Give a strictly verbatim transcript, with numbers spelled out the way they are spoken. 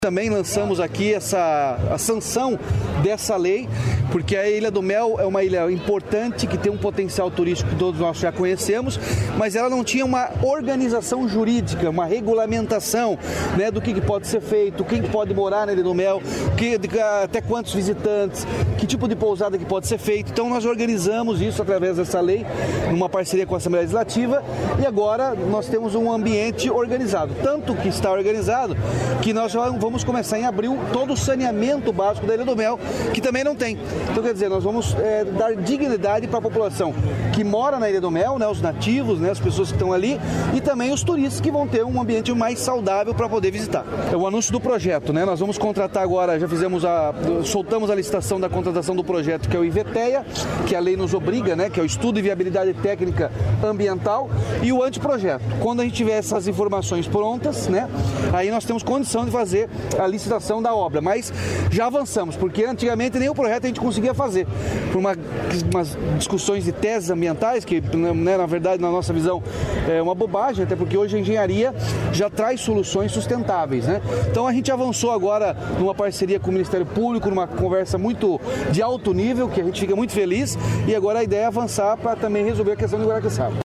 Também lançamos aqui essa, a sanção dessa lei, porque a Ilha do Mel é uma ilha importante, que tem um potencial turístico que todos nós já conhecemos, mas ela não tinha uma organização jurídica, uma regulamentação, né, do que, que pode ser feito, quem pode morar na Ilha do Mel, que, até quantos visitantes, que tipo de pousada que pode ser feito. Então nós organizamos isso através dessa lei, numa parceria com a Assembleia Legislativa, e agora nós temos um ambiente organizado, tanto que está organizado que nós já vamos Vamos começar em abril todo o saneamento básico da Ilha do Mel, que também não tem. Então, quer dizer, nós vamos é, dar dignidade para a população que mora na Ilha do Mel, né, os nativos, né, as pessoas que estão ali, e também os turistas que vão ter um ambiente mais saudável para poder visitar. É o anúncio do projeto, né? Nós vamos contratar agora, já fizemos a, soltamos a licitação da contratação do projeto, que é o IVETEA, que a lei nos obriga, né, que é o Estudo de Viabilidade Técnica Ambiental, e o anteprojeto. Quando a gente tiver essas informações prontas, né, aí nós temos condição de fazer a licitação da obra, mas já avançamos, porque antigamente nem o projeto a gente conseguia fazer, por uma, umas discussões de teses ambientais, que, né, na verdade, na nossa visão, é uma bobagem, até porque hoje a engenharia já traz soluções sustentáveis, né? Então a gente avançou agora numa parceria com o Ministério Público, numa conversa muito de alto nível, que a gente fica muito feliz, e agora a ideia é avançar para também resolver a questão do Guaraqueçaba.